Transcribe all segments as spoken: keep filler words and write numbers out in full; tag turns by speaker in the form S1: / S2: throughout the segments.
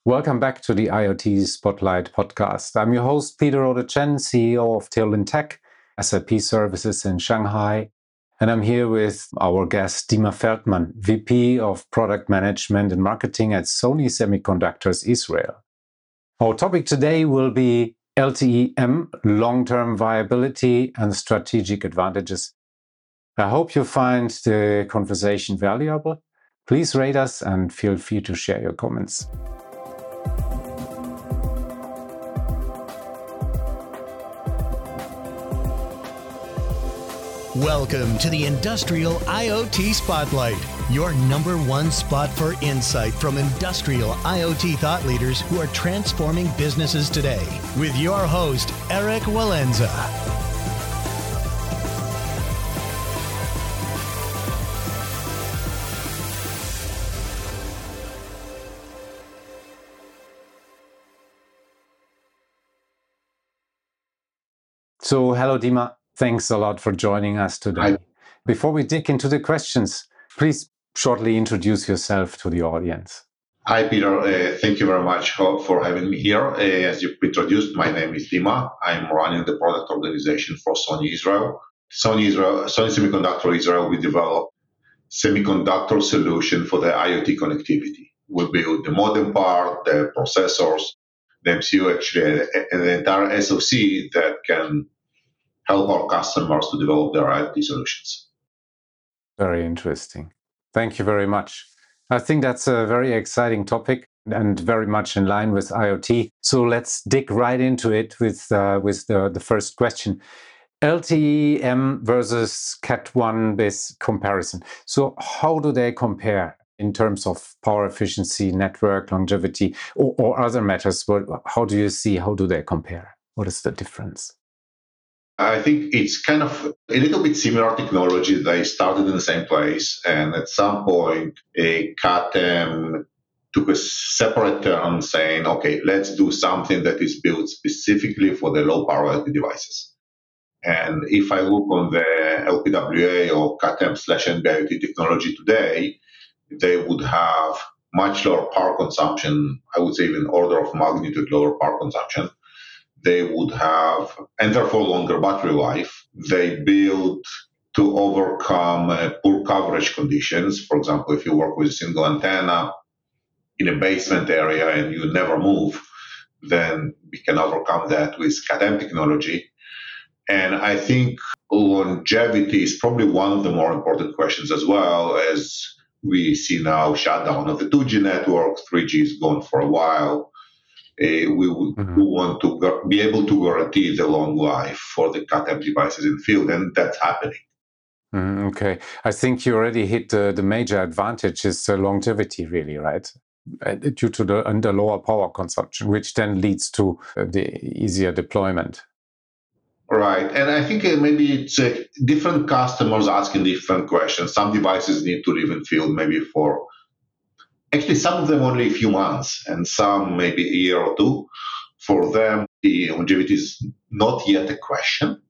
S1: Welcome back to the IoT Spotlight podcast. I'm your host, Peter Ode Chen, C E O of Tailwind Tech, S A P Services in Shanghai. And I'm here with our guest, Dima Feldman, V P of Product Management and Marketing at Sony Semiconductors Israel. Our topic today will be L T E M, long-term viability and strategic advantages. I hope you find the conversation valuable. Please rate us and feel free to share your comments.
S2: Welcome to the Industrial IoT Spotlight, your number one spot for insight from industrial IoT thought leaders who are transforming businesses today, with your host, Eric Walenza.
S1: So, hello, Dima. Thanks a lot for joining us today.
S3: Hi.
S1: Before we dig into the questions, please shortly introduce yourself to the audience.
S3: Hi, Peter. Uh, thank you very much for having me here. Uh, as you introduced, my name is Dima. I'm running the product organization for Sony Israel. Sony Israel, Sony Semiconductor Israel, we develop semiconductor solution for the IoT connectivity. We build the modem part, the processors, the M C U, actually, and the entire S O C that can help our customers to develop their IoT solutions.
S1: Very interesting. Thank you very much. I think that's a very exciting topic and very much in line with IoT. So let's dig right into it with uh, with the, the first question. L T E M versus Cat one bis comparison. So how do they compare in terms of power efficiency, network longevity, or, or other matters? How do you see, how do they compare? What is the difference?
S3: I think it's kind of a little bit similar technology. They started in the same place, and at some point, a C A T E M took a separate turn saying, okay, let's do something that is built specifically for the low power devices. And if I look on the L P W A or C A T E M slash N B I O T technology today, they would have much lower power consumption, I would say even order of magnitude lower power consumption. They would have, and therefore longer battery life. They build to overcome uh, poor coverage conditions. For example, if you work with a single antenna in a basement area and you never move, then we can overcome that with C A T E M technology. And I think longevity is probably one of the more important questions as well, as we see now shutdown of the two G network, three G is gone for a while. Uh, we, mm-hmm. we want to gu- be able to guarantee the long life for the C A T E M devices in the field, and that's happening.
S1: Mm, okay. I think you already hit the, the major advantage is uh, longevity, really, right? Uh, due to the, and the lower power consumption, which then leads to uh, the easier deployment.
S3: Right. And I think uh, maybe it's uh, different customers asking different questions. Some devices need to live in field maybe for Actually, some of them only a few months, and some maybe a year or two. For them, the longevity is not yet a question.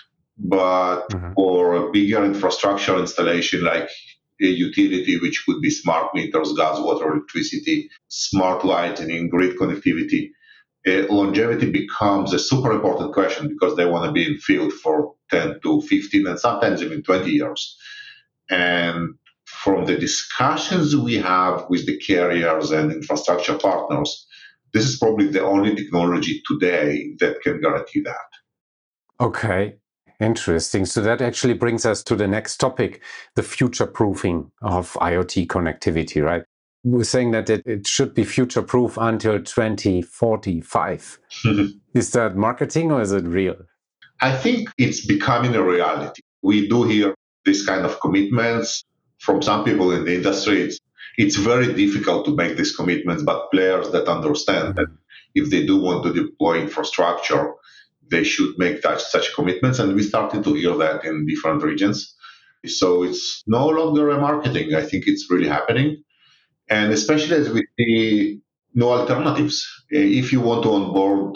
S3: But mm-hmm. for a bigger infrastructure installation like a utility, which could be smart meters, gas, water, electricity, smart lighting, grid connectivity, uh, longevity becomes a super important question because they want to be in field for ten to fifteen and sometimes even twenty years. And from the discussions we have with the carriers and infrastructure partners, this is probably the only technology today that can guarantee that.
S1: Okay, interesting. So that actually brings us to the next topic, the future-proofing of IoT connectivity, right? We're saying that it, it should be future-proof until twenty forty-five. Is that marketing or is it real?
S3: I think it's becoming a reality. We do hear this kind of commitments from some people in the industry. It's, it's very difficult to make these commitments, but players that understand that if they do want to deploy infrastructure, they should make that, such commitments. And we started to hear that in different regions. So it's no longer a marketing. I think it's really happening. And especially as we see no alternatives. If you want to onboard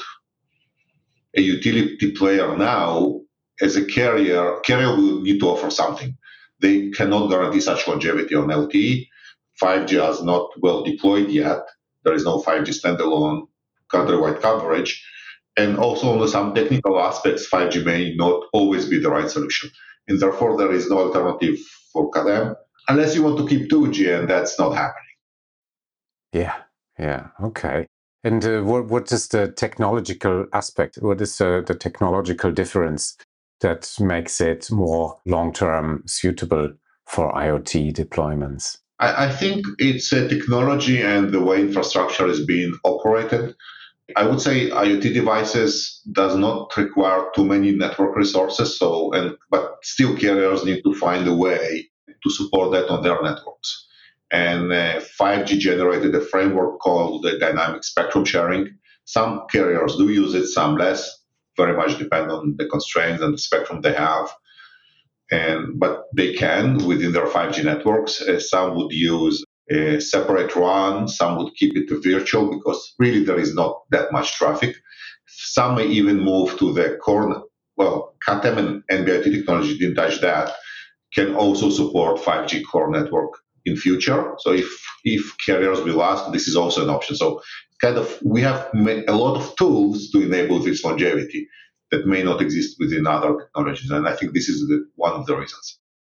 S3: a utility player now, as a carrier, carrier will need to offer something. They cannot guarantee such longevity on L T E. five G is not well deployed yet. there is no five G standalone countrywide coverage. And also on some technical aspects, five G may not always be the right solution. And therefore, there is no alternative for C A T M unless you want to keep two G, and that's not happening.
S1: Yeah, yeah, okay. And uh, what what is the technological aspect? What is uh, the technological difference that makes it more long-term suitable for IoT deployments?
S3: I, I think it's a technology and the way infrastructure is being operated. I would say IoT devices does not require too many network resources, so and but still carriers need to find a way to support that on their networks. And uh, five G generated a framework called the dynamic spectrum sharing. Some carriers do use it, some less. Very much depend on the constraints and the spectrum they have. And but they can within their five G networks. Uh, some would use a separate run. Some would keep it virtual because really there is not that much traffic. Some may even move to the core. Well, C A T M and N B I T technology didn't touch that. Can also support five G core network in future. So if if carriers will ask, this is also an option. So kind of we have a lot of tools to enable this longevity that may not exist within other technologies, and I think this is the, one of the reasons.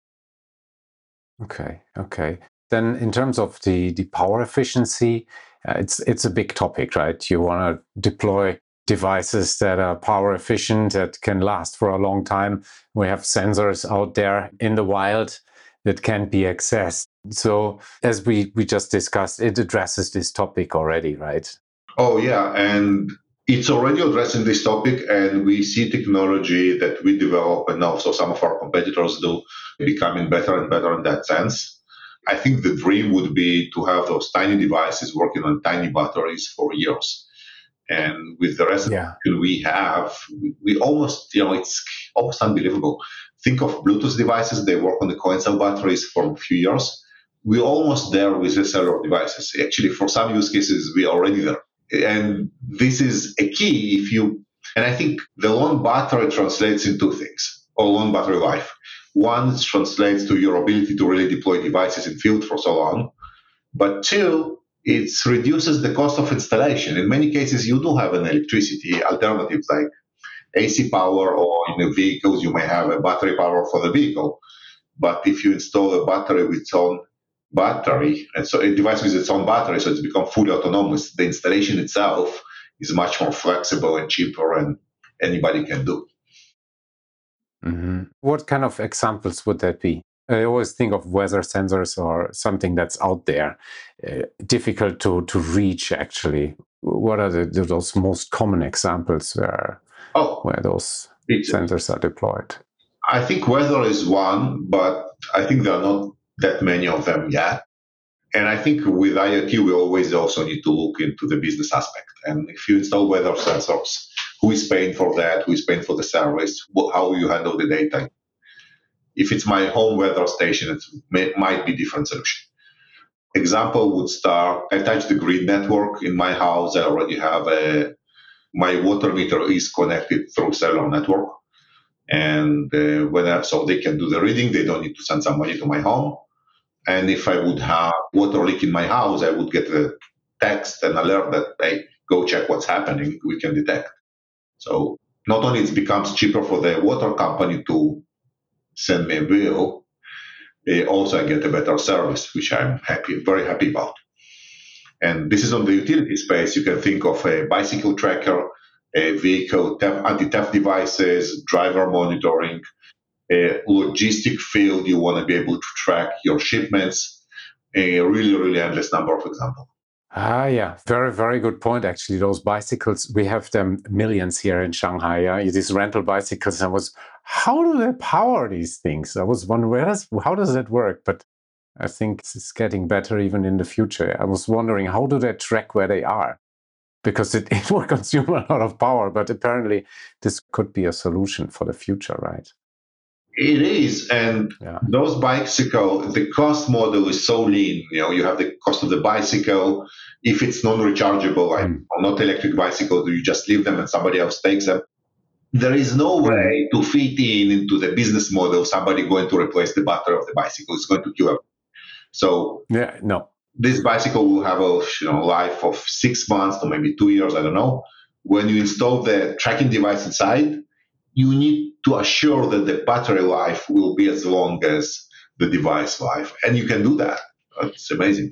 S1: Okay, okay. Then in terms of the, the power efficiency, uh, it's it's a big topic, right? You want to deploy devices that are power efficient, that can last for a long time. We have sensors out there in the wild that can be accessed. So as we, we just discussed, it addresses this topic already, right?
S3: Oh, yeah. And it's already addressing this topic, and we see technology that we develop and also some of our competitors do becoming better and better in that sense. I think the dream would be to have those tiny devices working on tiny batteries for years. And with the rest
S1: yeah.
S3: that we have, we, we almost, you know, it's almost unbelievable. Think of Bluetooth devices, they work on the coin cell batteries for a few years. We're almost there with the cellular devices. Actually, for some use cases, we're already there. And this is a key if you, and I think the long battery translates in two things, or long battery life. One translates to your ability to really deploy devices in field for so long. But two, it reduces the cost of installation. In many cases, you do have an electricity alternatives like A C power, or in the vehicles, you may have a battery power for the vehicle. But if you install a battery with its own battery, and so a device with its own battery, so it's become fully autonomous, the installation itself is much more flexible and cheaper, and anybody can do.
S1: Mm-hmm. What kind of examples would that be? I always think of weather sensors or something that's out there, uh, difficult to, to reach, actually. What are the, those most common examples where, oh, where those sensors are deployed?
S3: I think weather is one, but I think there are not that many of them yet. And I think with IoT, we always also need to look into the business aspect. And if you install weather sensors, who is paying for that? Who is paying for the service? How will you handle the data? If it's my home weather station, it may, might be a different solution. Example would start, I touch the grid network in my house. I already have a, my water meter is connected through cellular network. And uh, when I, so they can do the reading, they don't need to send somebody to my home. And if I would have water leak in my house, I would get a text and alert that, hey, go check what's happening, we can detect. So not only it becomes cheaper for the water company to send me a bill, also I get a better service, which I'm happy, very happy about. And this is on the utility space. You can think of a bicycle tracker, a vehicle theft, anti-theft devices, driver monitoring, a logistic field. You want to be able to track your shipments. A really, really endless number of examples.
S1: Ah, yeah, very, very good point. Actually, those bicycles, we have them millions here in Shanghai. Yeah, these rental bicycles. I was, how do they power these things? I was wondering, where does, how does that work? But I think it's getting better even in the future. I was wondering, how do they track where they are? Because it, it will consume a lot of power, but apparently this could be a solution for the future, right?
S3: It is, and yeah. Those bicycle, the cost model is so lean. You know, you have the cost of the bicycle. If it's non-rechargeable, like mm. or not electric bicycle, you just leave them and somebody else takes them. There is no way to fit in into the business model. Somebody going to replace the battery of the bicycle. It's going to kill them. So
S1: yeah, no.
S3: this bicycle will have a you know life of six months to maybe two years, I don't know. When you install the tracking device inside, you need to assure that the battery life will be as long as the device life. And you can do that. It's amazing.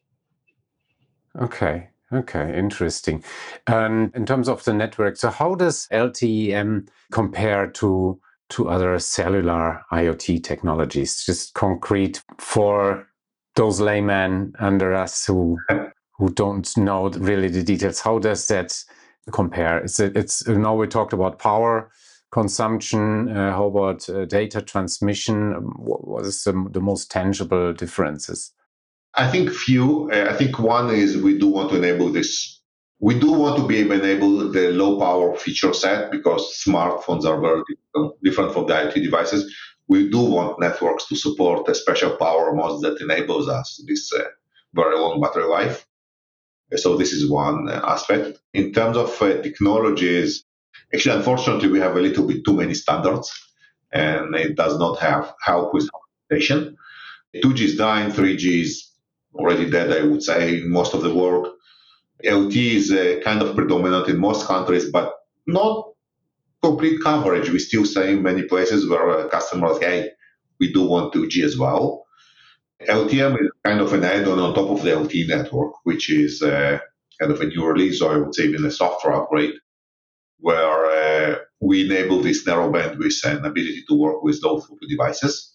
S1: Okay. Okay. Interesting. And in terms of the network, so how does L T E M compare to to other cellular IoT technologies? Just concrete for those laymen under us who who don't know really the details. How does that compare? Is it, it's now we talked about power consumption. Uh, how about uh, data transmission? What, what is the, the most tangible differences?
S3: I think few. I think one is we do want to enable this. We do want to be able to enable the low power feature set because smartphones are very different from the IoT devices. We do want networks to support a special power modes that enables us this uh, very long battery life. So this is one aspect. In terms of uh, technologies, actually, unfortunately, we have a little bit too many standards, and it does not have help with implementation. two G is dying, three G is already dead, I would say, in most of the world. L T E is uh, kind of predominant in most countries, but not complete coverage. We still see many places where a customer is, hey, we do want two G as well. L T E M is kind of an add-on on top of the L T E network, which is uh, kind of a new release, or I would say even a software upgrade, where uh, we enable this narrow bandwidth and ability to work with low throughput devices.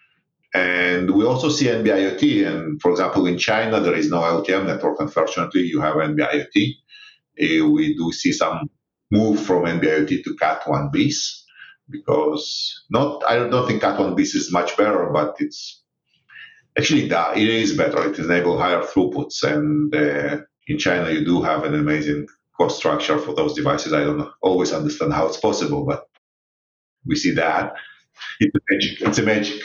S3: And we also see N B I O T. And for example, in China, there is no L T E M network. Unfortunately, you have N B I O T. Uh, we do see some move from N B I O T to Cat one bis because not, I don't think Cat one bis is much better, but it's actually that it is better. It enables higher throughputs. And uh, in China, you do have an amazing cost structure for those devices. I don't always understand how it's possible, but we see that. It's a magic. It's a magic.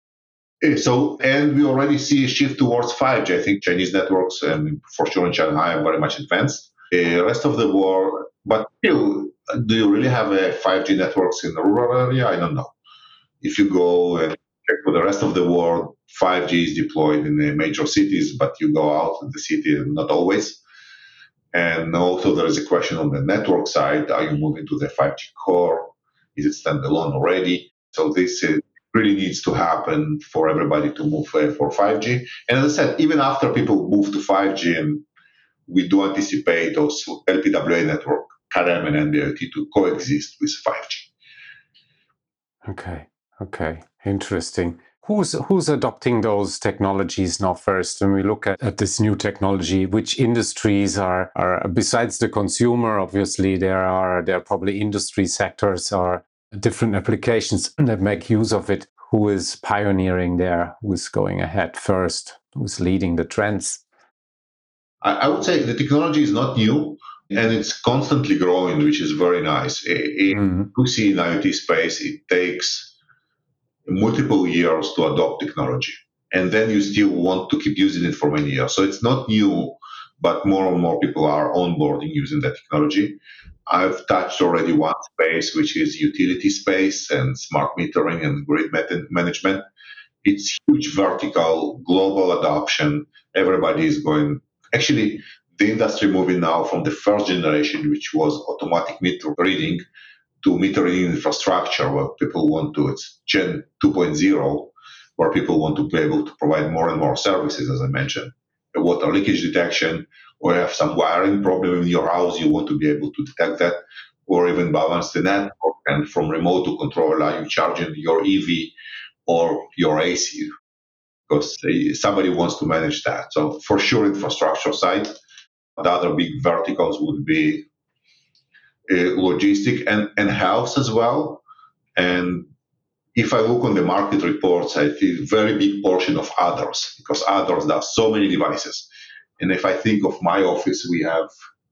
S3: So, and we already see a shift towards five G. I think Chinese networks, and for sure in Shanghai, are very much advanced. The rest of the world, but still, do you really have a five G networks in the rural area? I don't know. If you go and check for the rest of the world, five G is deployed in the major cities, but you go out of the city, not always. And also there is a question on the network side. Are you moving to the five G core? Is it standalone already? So this is really needs to happen for everybody to move uh, for five G. And as I said, even after people move to five G, and we do anticipate those L P W A network, C A D M and N B I O T to coexist with five G.
S1: Okay, okay, interesting. Who's who's adopting those technologies now first? When we look at, at this new technology, which industries are, are, besides the consumer, obviously, there are there are probably industry sectors or different applications that make use of it. Who is pioneering there? Who's going ahead first? Who's leading the trends?
S3: I, I would say the technology is not new and it's constantly growing, which is very nice. In mm. we see in IoT space, it takes multiple years to adopt technology, and then you still want to keep using it for many years. So it's not new, but more and more people are onboarding using that technology. I've touched already one space, which is utility space and smart metering and grid management. It's huge vertical, global adoption. Everybody is going. Actually, the industry moving now from the first generation, which was automatic meter reading, to metering infrastructure, where people want to, it's Gen two point oh, where people want to be able to provide more and more services, as I mentioned. A water leakage detection, or you have some wiring problem in your house, you want to be able to detect that, or even balance the network, and from remote to control, are you charging your E V or your A C? Because somebody wants to manage that. So for sure, infrastructure side. The other big verticals would be uh, logistic and, and health as well. And if I look on the market reports, I see a very big portion of others, because others does so many devices. And if I think of my office, we have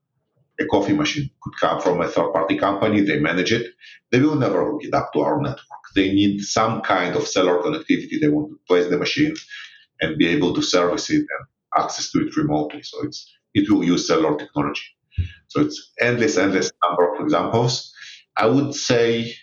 S3: a coffee machine, could come from a third-party company, they manage it. They will never hook it up to our network. They need some kind of cellular connectivity. They want to place the machine and be able to service it and access to it remotely. So it's it will use cellular technology. So it's endless, endless number of examples. I would say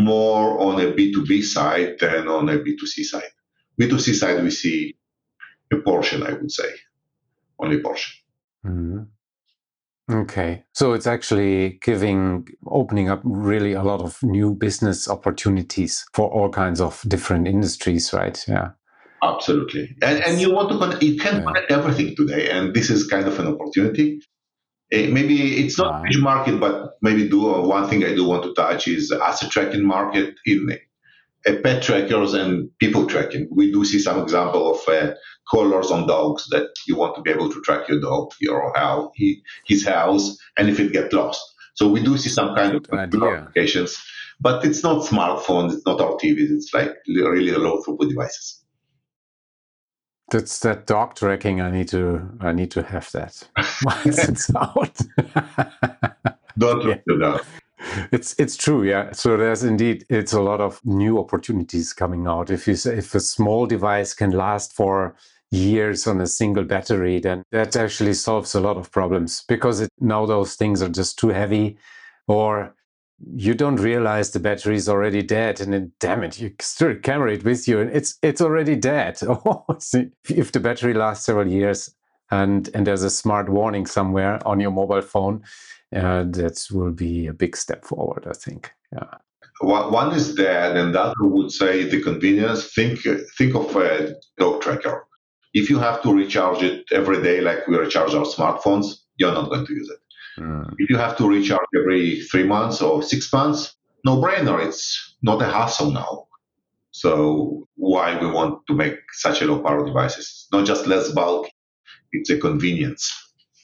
S3: more on a B two B side than on a B two C side. B two C side, we see a portion, I would say, only a portion.
S1: Mm-hmm. Okay, so it's actually giving, opening up really a lot of new business opportunities for all kinds of different industries, right? Yeah,
S3: absolutely. And and you want to connect, you can yeah. connect everything today, and this is kind of an opportunity. Uh, maybe it's not wow. a huge market, but maybe do uh, one thing I do want to touch is asset tracking market in uh, pet trackers and people tracking. We do see some example of uh, collars on dogs that you want to be able to track your dog, your house, his house, and if it gets lost. So we do see some kind of applications, but it's not smartphones, it's not our T Vs, it's like really low throughput devices.
S1: That's that dog tracking. I need to. I need to have that. Once it's out.
S3: Don't look yeah. it up.
S1: It's it's true, yeah. So there's indeed it's a lot of new opportunities coming out. If you say, if a small device can last for years on a single battery, then that actually solves a lot of problems because it, now those things are just too heavy, or you don't realize the battery is already dead, and then damn it, you still carry it with you, and it's it's already dead. Oh, if the battery lasts several years, and and there's a smart warning somewhere on your mobile phone. Uh, that will be a big step forward, I think. Yeah.
S3: One is that, and the other would say the convenience. Think think of a dog tracker. If you have to recharge it every day, like we recharge our smartphones, you're not going to use it. Mm. If you have to recharge every three months or six months, no brainer. It's not a hassle now. So why we want to make such a low power devices? Not just less bulk, it's a convenience.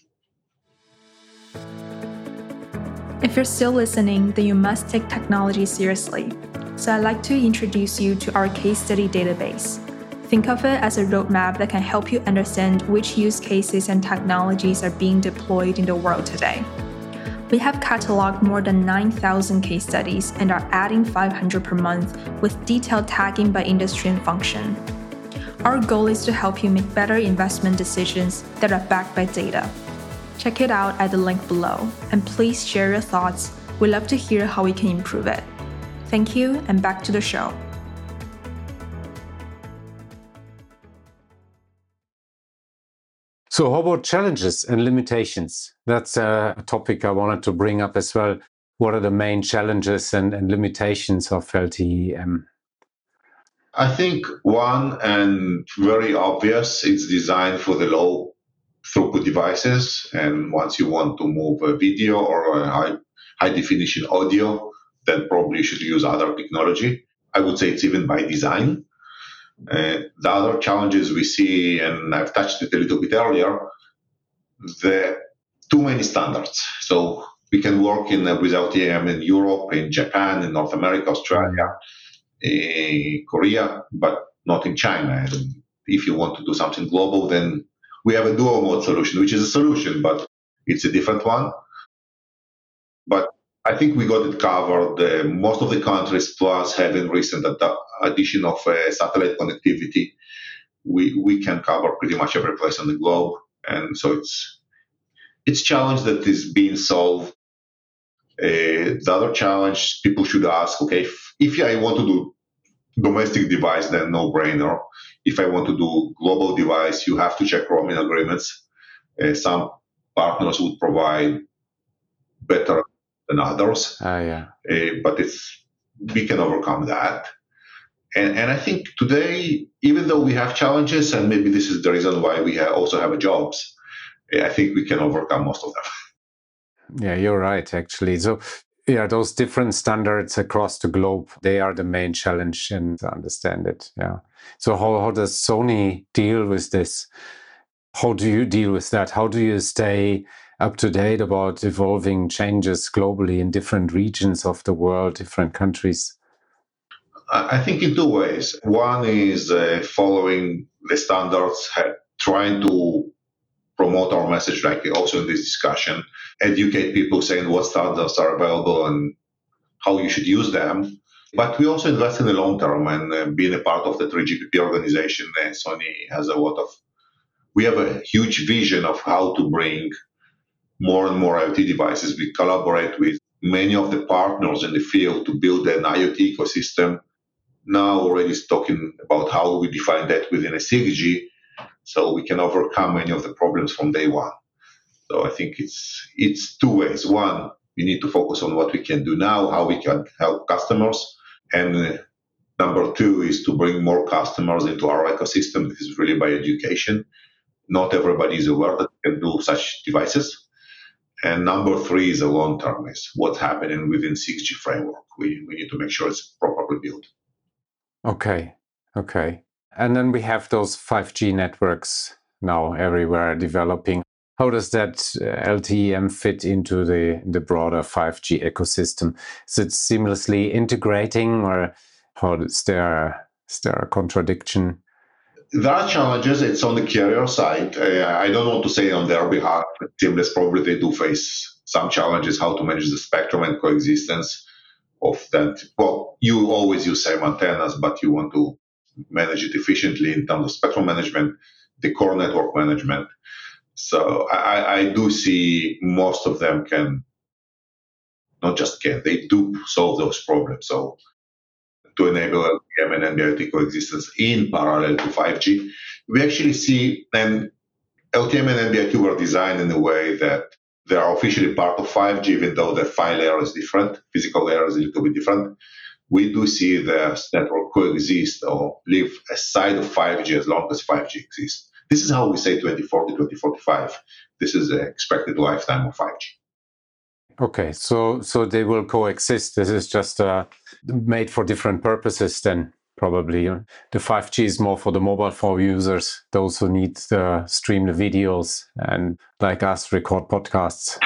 S4: If you're still listening, then you must take technology seriously. So I'd like to introduce you to our case study database. Think of it as a roadmap that can help you understand which use cases and technologies are being deployed in the world today. We have cataloged more than nine thousand case studies and are adding five hundred per month with detailed tagging by industry and function. Our goal is to help you make better investment decisions that are backed by data. Check it out at the link below, and please share your thoughts. We'd love to hear how we can improve it. Thank you, and back to the show.
S1: So how about challenges and limitations? That's a topic I wanted to bring up as well. What are the main challenges and, and limitations of L T E M?
S3: I think one, and very obvious, it's designed for the low throughput devices, and once you want to move a video or a high, high definition audio, then probably you should use other technology. I would say it's even by design. Uh, the other challenges we see, and I've touched it a little bit earlier, the too many standards. So we can work in uh, with L T E M in Europe, in Japan, in North America, Australia, in Korea, but not in China. And if you want to do something global, then we have a dual mode solution, which is a solution, but it's a different one. But I think we got it covered. Uh, most of the countries, plus having recent ad- addition of uh, satellite connectivity, we we can cover pretty much every place on the globe. And so it's it's a challenge that is being solved. Uh, the other challenge people should ask, okay, if, if I want to do domestic device, then no brainer. If I want to do global device, you have to check roaming agreements. Uh, some partners would provide better than others.
S1: Uh, yeah.
S3: Uh, but it's we can overcome that. And and I think today, even though we have challenges, and maybe this is the reason why we ha- also have jobs, I think we can overcome most of them.
S1: Yeah, you're right, actually. So yeah, those different standards across the globe, they are the main challenge, and to understand it. Yeah. So how, how does Sony deal with this? How do you deal with that? How do you stay up to date about evolving changes globally in different regions of the world, different countries?
S3: I think in two ways. One is uh, following the standards, trying to promote our message, like also in this discussion, educate people saying what standards are available and how you should use them. But we also invest in the long term, and uh, being a part of the three G P P organization, uh, Sony has a lot of, we have a huge vision of how to bring more and more IoT devices. We collaborate with many of the partners in the field to build an IoT ecosystem. Now already talking about how we define that within a six G. so we can overcome many of the problems from day one. So I think it's it's two ways. One, we need to focus on what we can do now, how we can help customers. And uh, number two is to bring more customers into our ecosystem. This is really by education. Not everybody is aware that we can do such devices. And number three is a long term, is what's happening within six G framework. We, we need to make sure it's properly built.
S1: Okay, okay. And then we have those five G networks now everywhere developing. How does that uh, L T E M fit into the, the broader five G ecosystem? Is it seamlessly integrating, or how is there, is there a contradiction?
S3: There are challenges. It's on the carrier side. Uh, I don't want to say on their behalf. Seamless, probably they do face some challenges, how to manage the spectrum and coexistence of that. Well, you always use same antennas, but you want to manage it efficiently in terms of spectrum management, the core network management. So I, I do see most of them can, not just can, they do solve those problems. So to enable L T E M and N B I O T coexistence in parallel to five G, we actually see, and L T E M and N B I O T were designed in a way that they are officially part of five G, even though the file layer is different, physical layer is a little bit different. We do see the network coexist or live aside of five G as long as five G exists. This is how we say twenty forty, twenty forty-five. This is the expected lifetime of five G.
S1: Okay, so so they will coexist. This is just uh, made for different purposes then, probably. The five G is more for the mobile phone users, those who need to stream the videos and, like us, record podcasts.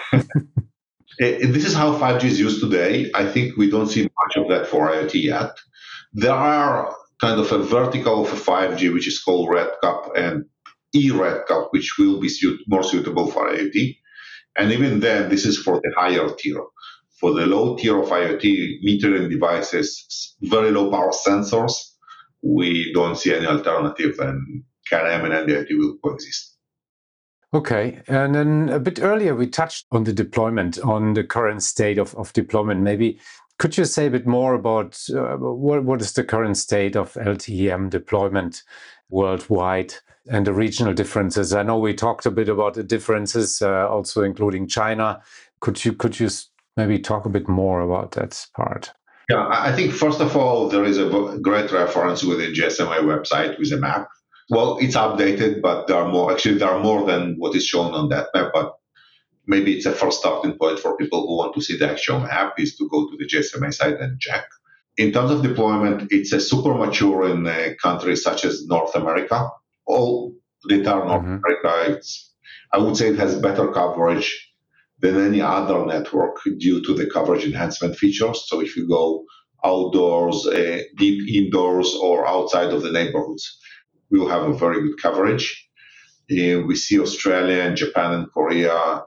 S3: This is how five G is used today. I think we don't see much of that for IoT yet. There are kind of a vertical of five G, which is called RedCap and eRedCap, which will be suit, more suitable for IoT. And even then, this is for the higher tier. For the low tier of IoT, metering devices, very low power sensors, we don't see any alternative, and C A N M and N B I O T will coexist.
S1: Okay, and then a bit earlier we touched on the deployment, on the current state of, of deployment. Maybe could you say a bit more about uh, what, what is the current state of L T E M deployment worldwide and the regional differences? I know we talked a bit about the differences, uh, also including China. Could you could you maybe talk a bit more about that part?
S3: Yeah, I think first of all, there is a great reference within G S M A website with a map. Well, it's updated, but there are more. Actually, there are more than what is shown on that map. But maybe it's a first starting point for people who want to see the actual map is to go to the G S M A site and check. In terms of deployment, it's a super mature in uh, countries such as North America. All the entire North mm-hmm. America, it's, I would say it has better coverage than any other network due to the coverage enhancement features. So if you go outdoors, uh, deep indoors, or outside of the neighborhoods, we'll have a very good coverage. Uh, we see Australia and Japan and Korea,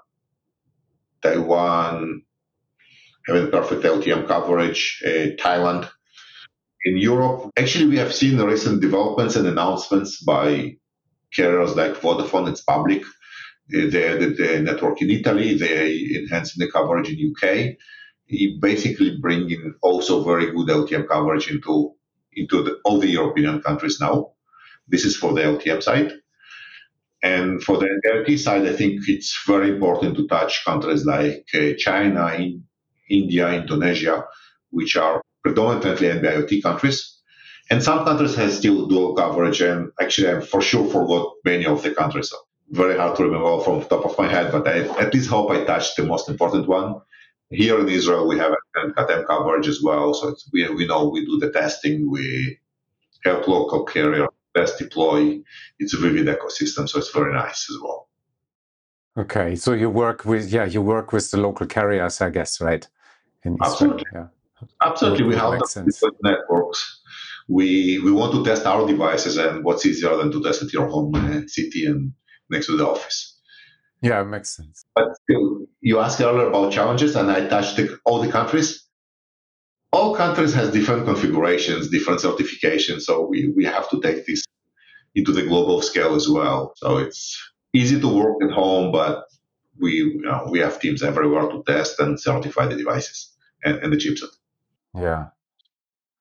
S3: Taiwan having perfect L T E M coverage, uh, Thailand. In Europe, actually, we have seen recent developments and announcements by carriers like Vodafone. It's public. They added the network in Italy. They enhanced the coverage in U K. He basically bringing also very good L T E M coverage into into the, all the European countries now. This is for the L T E M side. And for the N B I O T side, I think it's very important to touch countries like uh, China, in, India, Indonesia, which are predominantly N B I O T countries. And some countries have still dual coverage. And actually, I for sure forgot many of the countries. So very hard to remember all from the top of my head, but I at least hope I touched the most important one. Here in Israel, we have C A T M coverage as well. So it's, we, we know we do the testing. We help local carrier test deploy. It's a vivid ecosystem, so it's very nice as well.
S1: Okay, so you work with yeah, you work with the local carriers, I guess, right? In
S3: Absolutely,
S1: yeah.
S3: Absolutely. We help them with networks. We we want to test our devices, and what's easier than to test at your home uh, city and next to the office.
S1: Yeah, it makes sense.
S3: But still, you asked earlier about challenges, and I touched the, all the countries. All countries has different configurations, different certifications, so we, we have to take this into the global scale as well. So it's easy to work at home, but we you know, we have teams everywhere to test and certify the devices and, and the chipset.
S1: Yeah.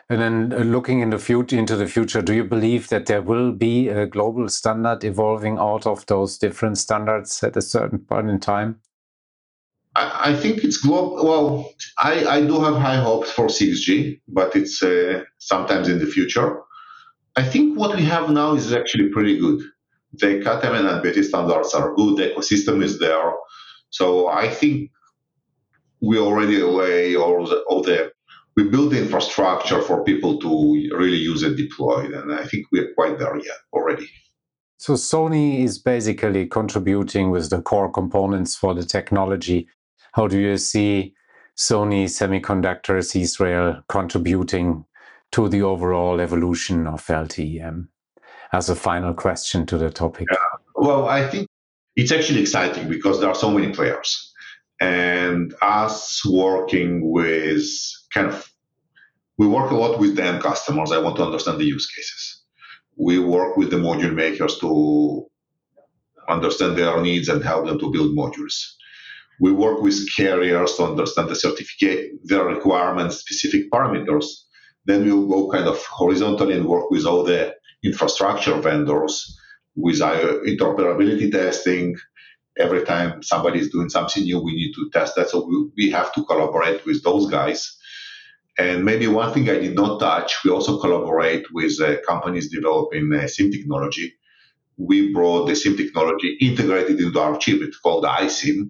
S1: And then uh, looking in the future, into the future, do you believe that there will be a global standard evolving out of those different standards at a certain point in time?
S3: I, I think it's global. Well, I, I do have high hopes for six G, but it's uh, sometimes in the future. I think what we have now is actually pretty good. The Cat M and N B T standards are good. The ecosystem is there. So I think we already lay all the, all the we build the infrastructure for people to really use it deployed. And I think we're quite there yet already.
S1: So Sony is basically contributing with the core components for the technology. How do you see Sony Semiconductors Israel contributing to the overall evolution of L T E M? As a final question to the topic.
S3: Yeah. Well, I think it's actually exciting because there are so many players. And us working with kind of, we work a lot with the end customers. I want to understand the use cases. We work with the module makers to understand their needs and help them to build modules. We work with carriers to understand the certificate, their requirements, specific parameters. Then we'll go kind of horizontally and work with all the infrastructure vendors with our interoperability testing. Every time somebody is doing something new, we need to test that. So we, we have to collaborate with those guys. And maybe one thing I did not touch, we also collaborate with uh, companies developing uh, SIM technology. We brought the SIM technology integrated into our chip. It's called iSIM.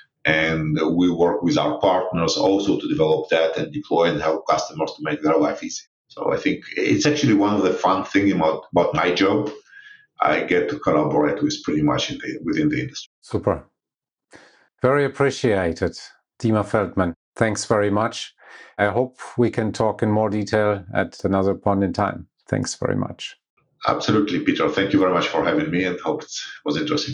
S3: And we work with our partners also to develop that and deploy and help customers to make their life easy. So I think it's actually one of the fun things about, about my job. I get to collaborate with pretty much in the, within the industry.
S1: Super. Very appreciated, Dima Feldman. Thanks very much. I hope we can talk in more detail at another point in time. Thanks very much.
S3: Absolutely, Peter. Thank you very much for having me and hope it was interesting.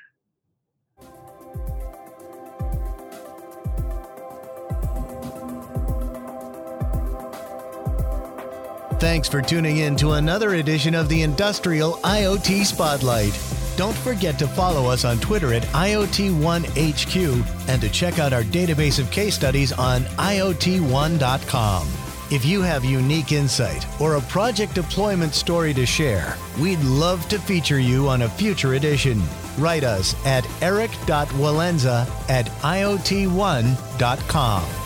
S2: Thanks for tuning in to another edition of the Industrial I O T Spotlight. Don't forget to follow us on Twitter at I O T one H Q and to check out our database of case studies on I O T one dot com. If you have unique insight or a project deployment story to share, we'd love to feature you on a future edition. Write us at eric dot walenza at I O T one dot com.